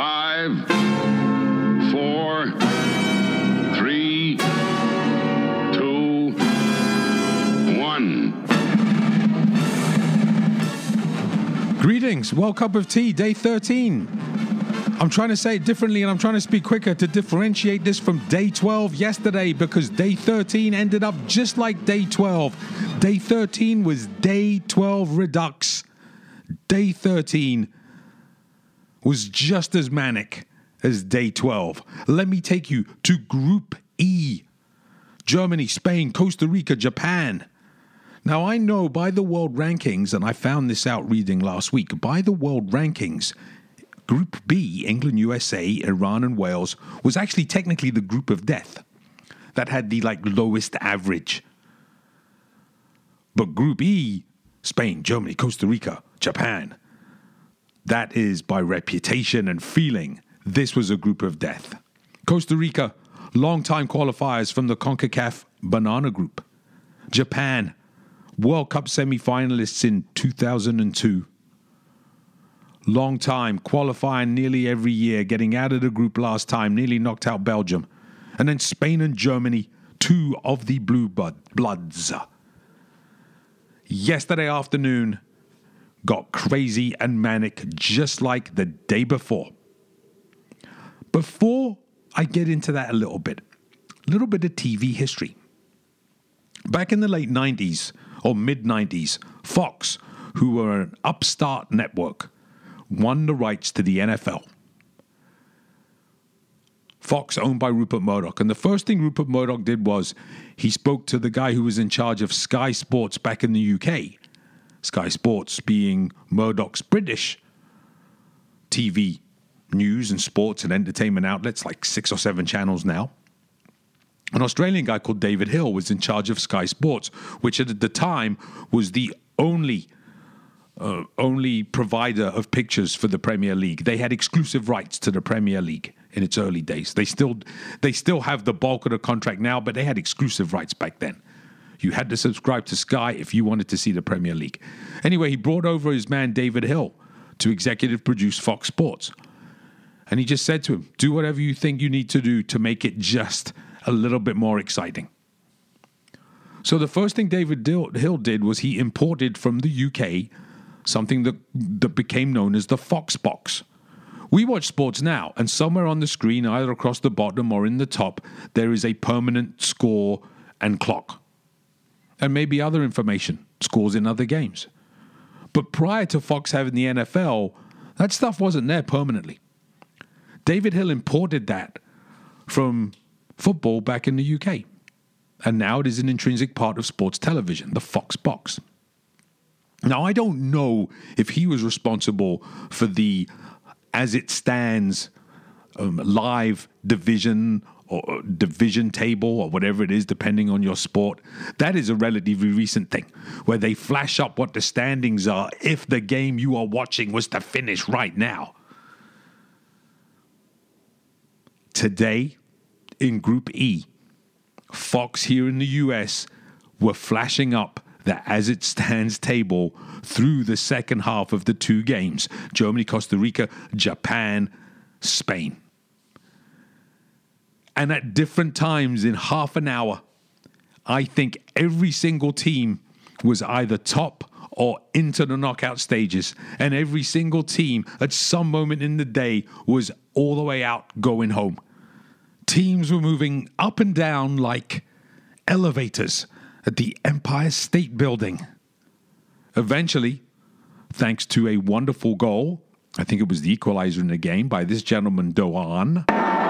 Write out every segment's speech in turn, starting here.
5, 4, 3, 2, 1. Greetings, World Cup of Tea, day 13. I'm trying to say it differently and I'm trying to speak quicker to differentiate this from day 12 yesterday, because day 13 ended up just like day 12. Day 13 was day 12 redux. Day 13 was just as manic as day 12. Let me take you to Group E. Germany, Spain, Costa Rica, Japan. Now, I know by the world rankings, and I found this out reading last week, by the world rankings, Group B, England, USA, Iran, and Wales, was actually technically the group of death that had the lowest average. But Group E, Spain, Germany, Costa Rica, Japan, that is by reputation and feeling, this was a group of death. Costa Rica, long-time qualifiers from the CONCACAF Banana Group. Japan, World Cup semi-finalists in 2002. Long-time qualifying nearly every year, getting out of the group last time, nearly knocked out Belgium. And then Spain and Germany, two of the Blue Bloods. Yesterday afternoon got crazy and manic just like the day before. Before I get into that a little bit of TV history. Back in the late 90s or mid-90s, Fox, who were an upstart network, won the rights to the NFL. Fox, owned by Rupert Murdoch. And the first thing Rupert Murdoch did was he spoke to the guy who was in charge of Sky Sports back in the UK. Sky Sports being Murdoch's British TV news and sports and entertainment outlets, like 6 or 7 channels now. An Australian guy called David Hill was in charge of Sky Sports, which at the time was the only provider of pictures for the Premier League. They had exclusive rights to the Premier League in its early days. They still have the bulk of the contract now, but they had exclusive rights back then. You had to subscribe to Sky if you wanted to see the Premier League. Anyway, he brought over his man David Hill to executive produce Fox Sports. And he just said to him, do whatever you think you need to do to make it just a little bit more exciting. So the first thing David Hill did was he imported from the UK something that became known as the Fox Box. We watch sports now, and somewhere on the screen, either across the bottom or in the top, there is a permanent score and clock. And maybe other information, scores in other games. But prior to Fox having the NFL, that stuff wasn't there permanently. David Hill imported that from football back in the UK. And now it is an intrinsic part of sports television, the Fox Box. Now, I don't know if he was responsible for the, as it stands, live division or division table or whatever it is, depending on your sport. That is a relatively recent thing, where they flash up what the standings are if the game you are watching was to finish right now. Today, in Group E, Fox here in the US were flashing up the as it stands table through the second half of the 2 games. Germany, Costa Rica, Japan, Spain. And at different times in half an hour, I think every single team was either top or into the knockout stages. And every single team at some moment in the day was all the way out going home. Teams were moving up and down like elevators at the Empire State Building. Eventually, thanks to a wonderful goal, I think it was the equalizer in the game, by this gentleman, Doan.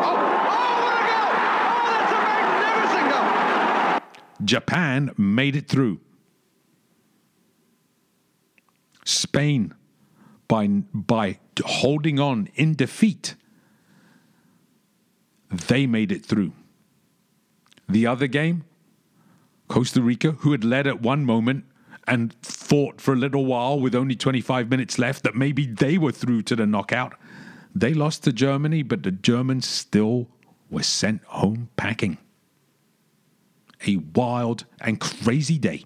Japan made it through. Spain, by holding on in defeat, they made it through. The other game, Costa Rica, who had led at one moment and thought for a little while with only 25 minutes left that maybe they were through to the knockout. They lost to Germany, but the Germans still were sent home packing. A wild and crazy day.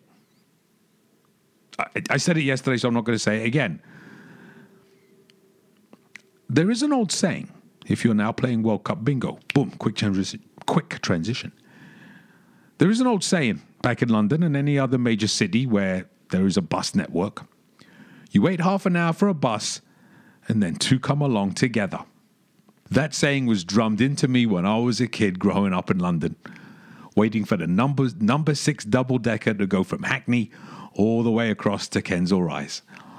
I said it yesterday, so I'm not going to say it again. There is an old saying if you're now playing World Cup bingo. Boom, quick transition. There is an old saying back in London and any other major city where there is a bus network. You wait half an hour for a bus and then two come along together. That saying was drummed into me when I was a kid growing up in London, waiting for the number 6 double-decker to go from Hackney all the way across to Kensal Rise.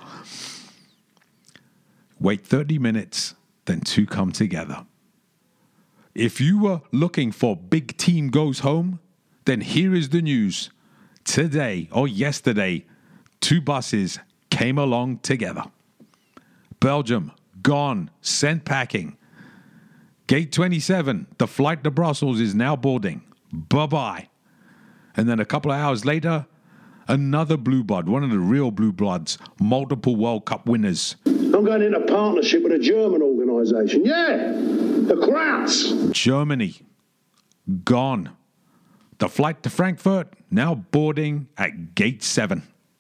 Wait 30 minutes, then two come together. If you were looking for Big Team Goes Home, then here is the news. Today, or yesterday, 2 buses came along together. Belgium, gone, sent packing. Gate 27, the flight to Brussels is now boarding. Bye-bye. And then a couple of hours later, another blue blood, one of the real blue bloods, multiple World Cup winners. I'm going into partnership with a German organisation. Yeah, the Krauts. Germany, gone. The flight to Frankfurt, now boarding at Gate 7.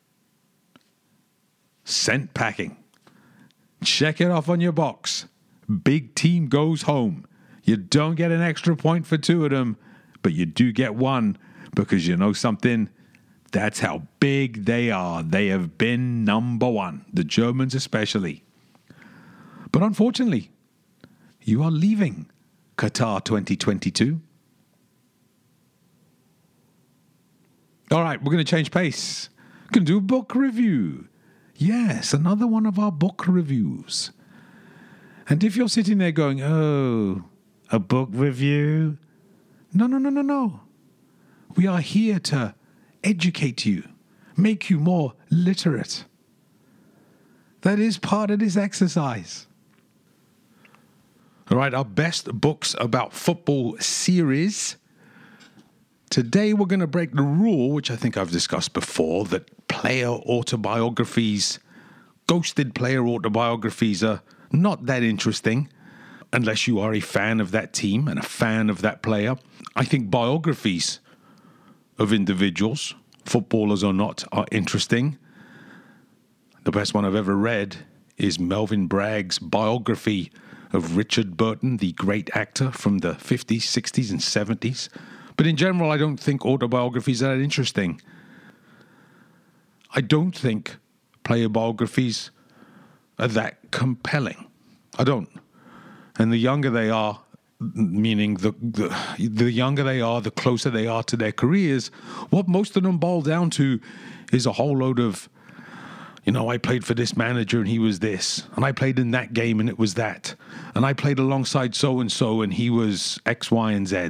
Sent packing. Check it off on your box. Big Team Goes Home. You don't get an extra point for 2 of them, but you do get 1 because you know something? That's how big they are. They have been number 1, the Germans especially. But unfortunately, you are leaving Qatar 2022. All right, we're going to change pace. We're going to do a book review. Yes, another one of our book reviews. And if you're sitting there going, oh, a book review? No. We are here to educate you, make you more literate. That is part of this exercise. All right, our best books about football series. Today we're going to break the rule, which I think I've discussed before, that player autobiographies, ghosted player autobiographies are not that interesting unless you are a fan of that team and a fan of that player. I think biographies of individuals, footballers or not, are interesting. The best one I've ever read is Melvin Bragg's biography of Richard Burton, the great actor from the 50s, 60s, and 70s. But in general, I don't think autobiographies are that interesting. I don't think player biographies are that compelling. I don't. And the younger they are, meaning the younger they are, the closer they are to their careers, what most of them boil down to is a whole load of, I played for this manager and he was this, and I played in that game and it was that, and I played alongside so-and-so and he was X, Y, and Z.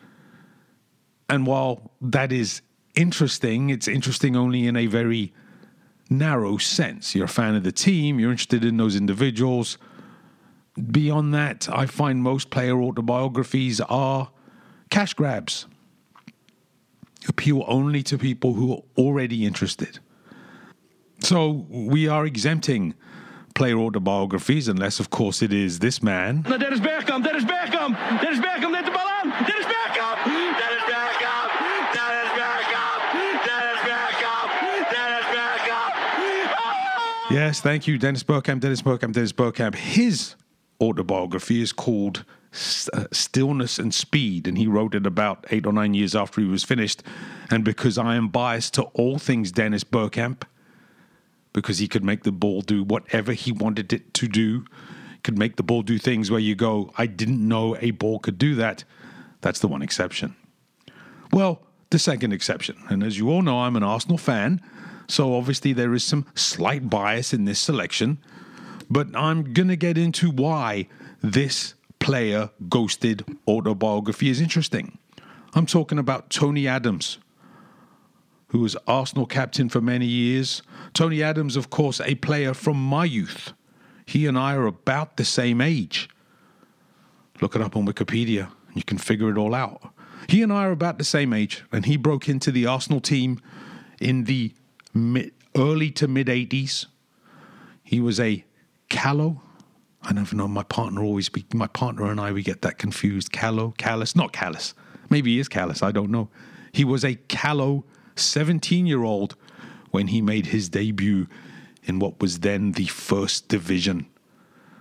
And while that is interesting, it's interesting only in a very narrow sense. You're a fan of the team, you're interested in those individuals. Beyond that, I find most player autobiographies are cash grabs. Appeal only to people who are already interested. So we are exempting player autobiographies, unless, of course, it is this man. Dennis Bergkamp, Dennis Bergkamp, Dennis Bergkamp neemt de bal aan. Dennis Bergkamp, Dennis Bergkamp, Dennis Bergkamp, Dennis Bergkamp, Dennis Bergkamp. Oh! Yes, thank you, Dennis Bergkamp, Dennis Bergkamp, Dennis Bergkamp. His autobiography is called Stillness and Speed, and he wrote it about 8 or 9 years after he was finished. And because I am biased to all things Dennis Bergkamp, because he could make the ball do whatever he wanted it to do, could make the ball do things where you go, I didn't know a ball could do that. That's the one exception. Well, the second exception, and as you all know, I'm an Arsenal fan, so obviously there is some slight bias in this selection, but I'm going to get into why this player ghosted autobiography is interesting. I'm talking about Tony Adams, who was Arsenal captain for many years. Tony Adams, of course, a player from my youth. He and I are about the same age. Look it up on Wikipedia, and you can figure it all out. He and I are about the same age, and he broke into the Arsenal team in the early to mid-'80s. He was a callow. I never know, my partner and I, we get that confused. Callous, not callous. Maybe he is callous, I don't know. He was a callow 17-year-old when he made his debut in what was then the First Division.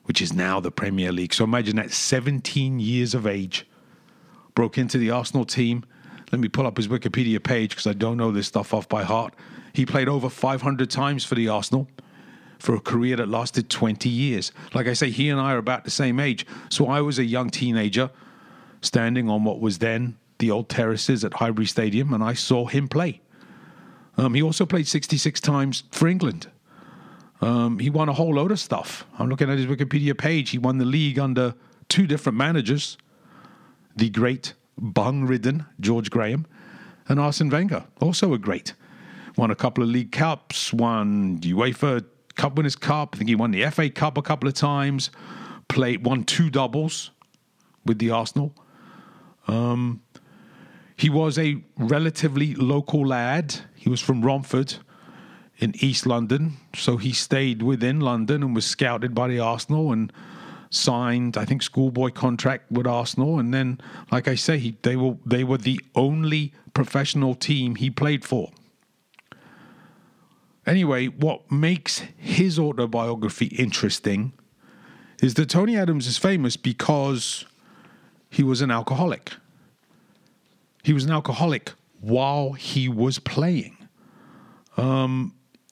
which is now the Premier League. So imagine that, 17 years of age, broke into the Arsenal team. Let me pull up his Wikipedia page because I don't know this stuff off by heart. He played over 500 times for the Arsenal for a career that lasted 20 years. Like I say, he and I are about the same age. So I was a young teenager standing on what was then the old terraces at Highbury Stadium, and I saw him play. He also played 66 times for England. He won a whole load of stuff. I'm looking at his Wikipedia page. He won the league under 2 different managers, the great bung-ridden George Graham and Arsene Wenger, also a great. Won a couple of League Cups, won UEFA Cup Winners' Cup. I think he won the FA Cup a couple of times. Won 2 doubles with the Arsenal. He was a relatively local lad. He was from Romford in East London, so he stayed within London and was scouted by the Arsenal and signed, I think, schoolboy contract with Arsenal. And then, like I say, they were the only professional team he played for. Anyway, what makes his autobiography interesting is that Tony Adams is famous because he was an alcoholic. He was an alcoholic while he was playing. I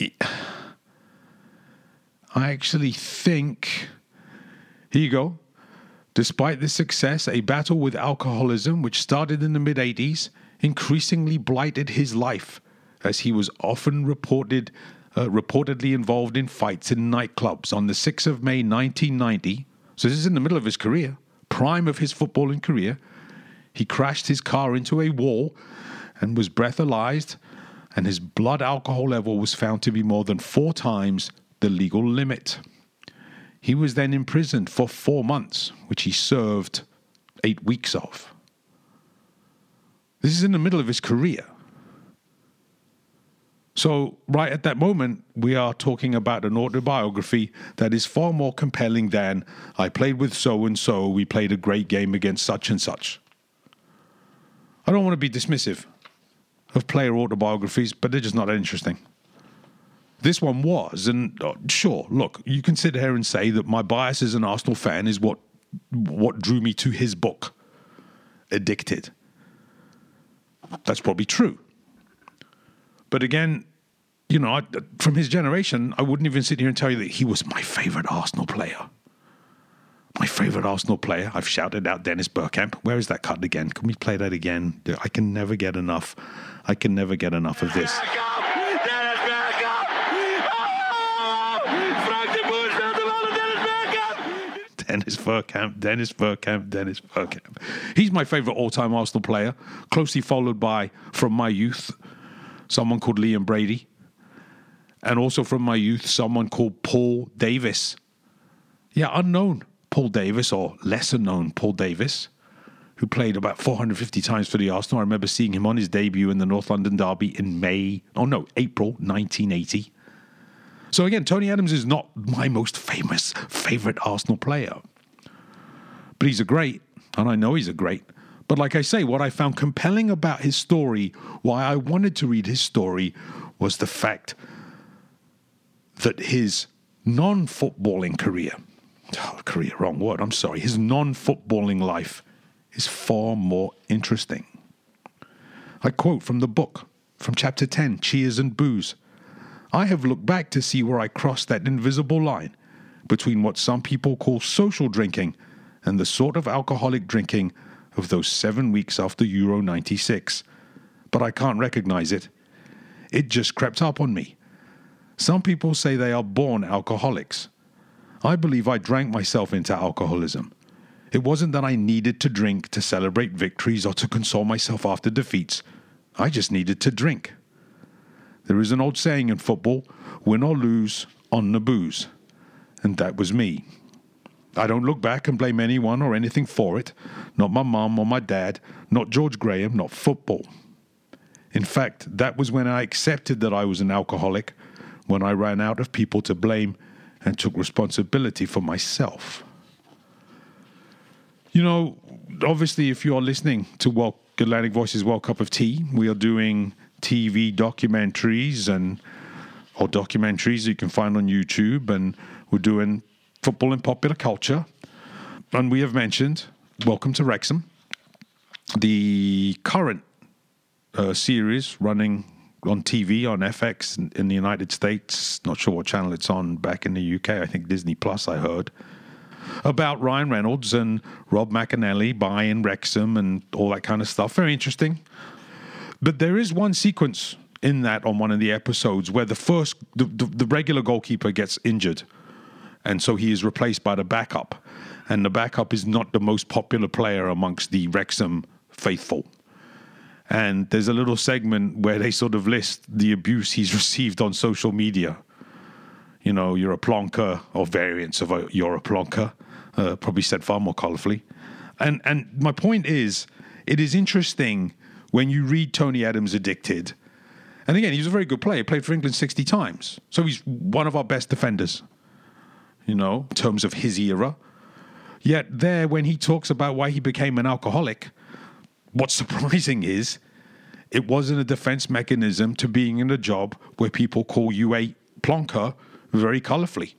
actually think, here you go. Despite this success, a battle with alcoholism, which started in the mid-'80s, increasingly blighted his life, as he was often reportedly involved in fights in nightclubs. On the 6th of May 1990, so this is in the middle of his career, prime of his footballing career, he crashed his car into a wall and was breathalyzed, and his blood alcohol level was found to be more than 4 times the legal limit. He was then imprisoned for 4 months, which he served 8 weeks of. This is in the middle of his career. So right at that moment, we are talking about an autobiography that is far more compelling than I played with so-and-so, we played a great game against such and such. I don't want to be dismissive of player autobiographies, but they're just not that interesting. This one was, and sure, look, you can sit here and say that my bias as an Arsenal fan is what drew me to his book, Addicted. That's probably true. But again, you know, from his generation, I wouldn't even sit here and tell you that he was my favorite Arsenal player. My favorite Arsenal player. I've shouted out Dennis Bergkamp. Where is that cut again? Can we play that again? I can never get enough. I can never get enough of this. Dennis Bergkamp. He's my favorite all-time Arsenal player, closely followed by, from my youth, someone called Liam Brady, and also from my youth, someone called Paul Davis. Yeah, unknown Paul Davis, or lesser known Paul Davis, who played about 450 times for the Arsenal. I remember seeing him on his debut in the North London Derby in April 1980. So again, Tony Adams is not my most favorite Arsenal player. But he's a great, and I know he's a great. But like I say, what I found compelling about his story, why I wanted to read his story, was the fact that his non-footballing his non-footballing life is far more interesting. I quote from the book, from chapter 10, Cheers and Booze. I have looked back to see where I crossed that invisible line between what some people call social drinking and the sort of alcoholic drinking of those 7 weeks after Euro 96. But I can't recognize it. It just crept up on me. Some people say they are born alcoholics. I believe I drank myself into alcoholism. It wasn't that I needed to drink to celebrate victories or to console myself after defeats. I just needed to drink. There is an old saying in football, win or lose, on the booze. And that was me. I don't look back and blame anyone or anything for it. Not my mum or my dad, not George Graham, not football. In fact, that was when I accepted that I was an alcoholic, when I ran out of people to blame and took responsibility for myself. You know, obviously, if you are listening to Atlantic Voices World Cup of Tea, we are doing TV documentaries or documentaries you can find on YouTube, and we're doing football and popular culture. And we have mentioned Welcome to Wrexham, the current series running on TV on FX in the United States. Not sure what channel it's on back in the UK. I think Disney Plus, I heard. About Ryan Reynolds and Rob McAnally buying Wrexham and all that kind of stuff. Very interesting. But there is one sequence in that on one of the episodes where the regular goalkeeper gets injured. And so he is replaced by the backup. And the backup is not the most popular player amongst the Wrexham faithful. And there's a little segment where they sort of list the abuse he's received on social media. You know, you're a plonker, or variants of you're a plonker, probably said far more colourfully. And my point is, it is interesting when you read Tony Adams Addicted. And again, he's a very good player. He played for England 60 times. So he's one of our best defenders, you know, in terms of his era. Yet there, when he talks about why he became an alcoholic, what's surprising is it wasn't a defense mechanism to being in a job where people call you a plonker very colourfully.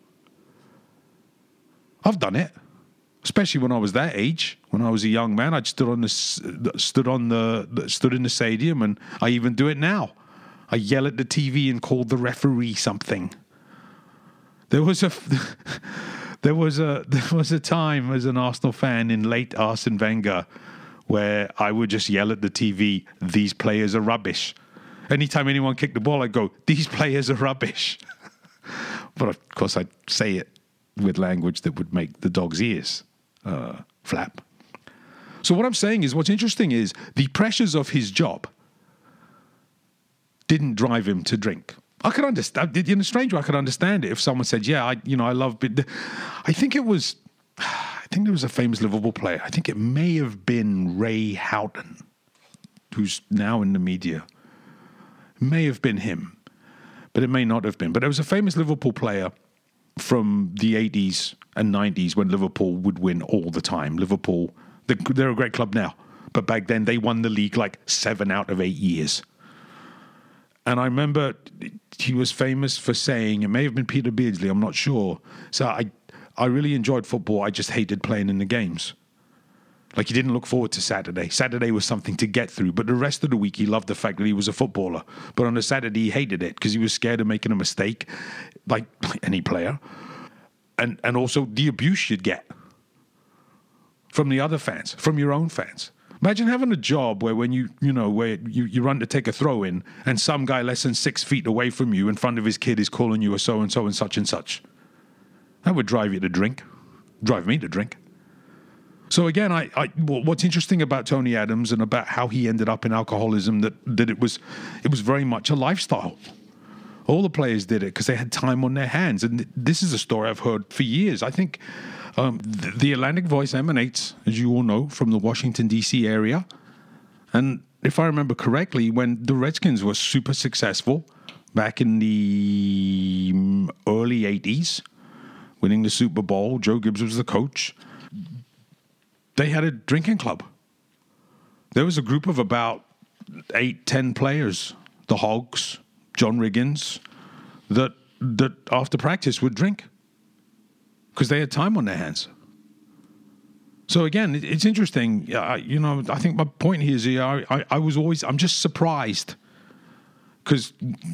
I've done it, especially when I was that age. When I was a young man, I'd stood in the stadium, and I even do it now. I yell at the TV and call the referee something. There was a time as an Arsenal fan in late Arsene Wenger where I would just yell at the TV, "These players are rubbish." Anytime anyone kicked the ball, I'd go, "These players are rubbish." But of course, I'd say it with language that would make the dog's ears flap. So what I'm saying is, what's interesting is the pressures of his job didn't drive him to drink. I could understand. In a strange way, I could understand it if someone said, "Yeah, I love." I think there was a famous Liverpool player. I think it may have been Ray Houghton, who's now in the media. It may have been him, but it may not have been. But there was a famous Liverpool player from the 80s and 90s when Liverpool would win all the time. Liverpool, they're a great club now, but back then they won the league like 7 out of 8 years. And I remember he was famous for saying, it may have been Peter Beardsley, I'm not sure. So I really enjoyed football. I just hated playing in the games. Like, he didn't look forward to Saturday. Saturday was something to get through. But the rest of the week, he loved the fact that he was a footballer. But on a Saturday, he hated it because he was scared of making a mistake, like any player. And also the abuse you'd get from the other fans, from your own fans. Imagine having a job where when you run to take a throw in and some guy less than 6 feet away from you in front of his kid is calling you a so-and-so and such and such. That would drive you to drink. Drive me to drink. So again, what's interesting about Tony Adams and about how he ended up in alcoholism, that it was very much a lifestyle. All the players did it because they had time on their hands. And this is a story I've heard for years. I think the Atlantic Voice emanates, as you all know, from the Washington, D.C. area. And if I remember correctly, when the Redskins were super successful back in the early 80s, winning the Super Bowl, Joe Gibbs was the coach, they had a drinking club. There was a group of about 8-10 players, the Hogs, John Riggins, that after practice would drink because they had time on their hands. So again, it's interesting. I think my point here is I'm just surprised because,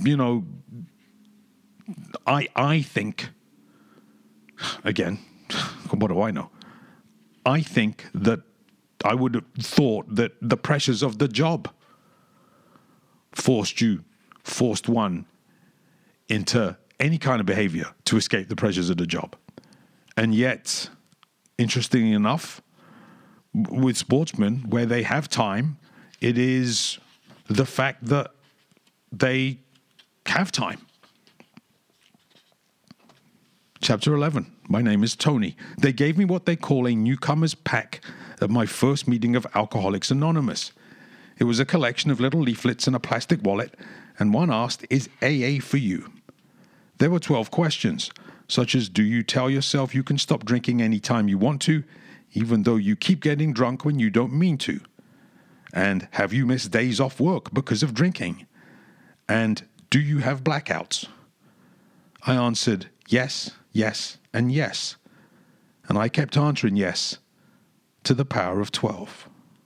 I think, again, what do I know? I think that I would have thought that the pressures of the job forced one into any kind of behavior to escape the pressures of the job. And yet, interestingly enough, with sportsmen, where they have time, it is the fact that they have time. Chapter 11. My name is Tony. They gave me what they call a newcomer's pack at my first meeting of Alcoholics Anonymous. It was a collection of little leaflets in a plastic wallet, and one asked, "Is AA for you?" There were 12 questions, such as, do you tell yourself you can stop drinking anytime you want to, even though you keep getting drunk when you don't mean to? And have you missed days off work because of drinking? And do you have blackouts? I answered yes, yes, and yes, And I kept answering yes to the power of 12.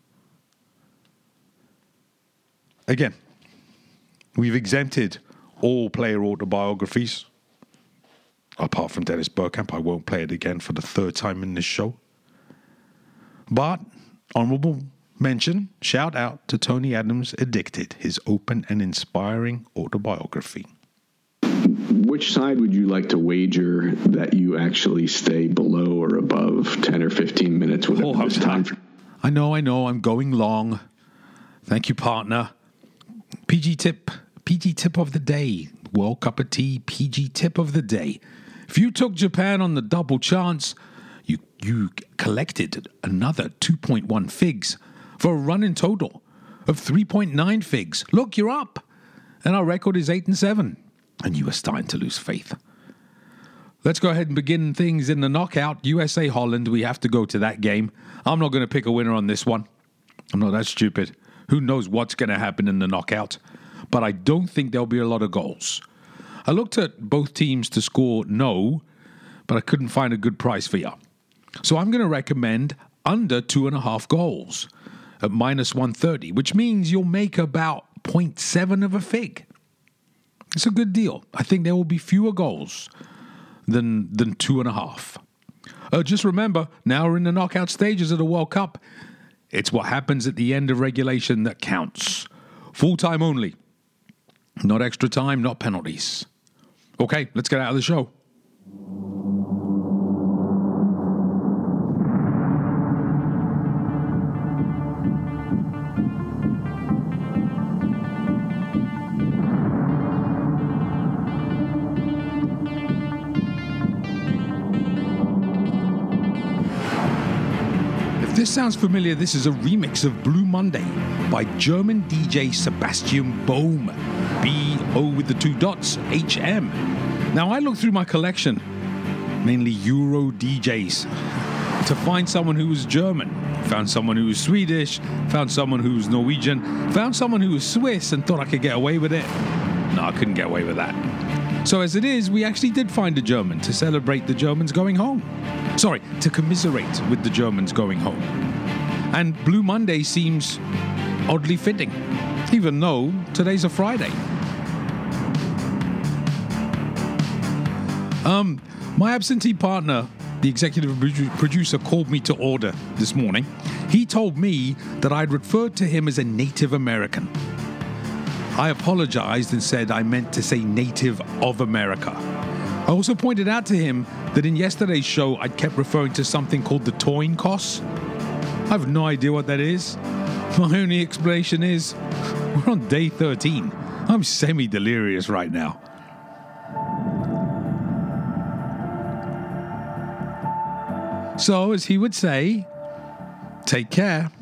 Again, we've exempted all player autobiographies. Apart from Dennis Bergkamp, I won't play it again for the third time in this show. But, honorable mention, shout out to Tony Adams' Addicted, his open and inspiring autobiography. Which side would you like to wager that you actually stay below or above 10 or 15 minutes with this time? I know, I'm going long. Thank you, partner. PG tip of the day. World Cup of Tea, PG tip of the day. If you took Japan on the double chance, you collected another 2.1 figs for a run in total of 3.9 figs. Look, you're up. And our record is 8-7. And you are starting to lose faith. Let's go ahead and begin things in the knockout. USA-Holland, we have to go to that game. I'm not going to pick a winner on this one. I'm not that stupid. Who knows what's going to happen in the knockout? But I don't think there'll be a lot of goals. I looked at both teams to score no, but I couldn't find a good price for you. So I'm going to recommend under 2.5 goals at -130, which means you'll make about 0.7 of a fig. It's a good deal. I think there will be fewer goals than 2.5. Just remember, now we're in the knockout stages of the World Cup. It's what happens at the end of regulation that counts. Full time only. Not extra time, not penalties. Okay, let's get out of the show. If this sounds familiar, this is a remix of Blue Monday by German DJ Sebastian Bohm. B-O with the 2 dots, H-M. Now, I looked through my collection, mainly Euro DJs, to find someone who was German. Found someone who was Swedish, found someone who was Norwegian, found someone who was Swiss and thought I could get away with it. No, I couldn't get away with that. So as it is, we actually did find a German to celebrate the Germans going home. Sorry, to commiserate with the Germans going home. And Blue Monday seems oddly fitting, even though today's a Friday. My absentee partner, the executive producer, called me to order this morning. He told me that I'd referred to him as a Native American. I apologized and said I meant to say Native of America. I also pointed out to him that in yesterday's show, I'd kept referring to something called the Toyn Koss. I have no idea what that is. My only explanation is, we're on day 13. I'm semi-delirious right now. So, as he would say, take care.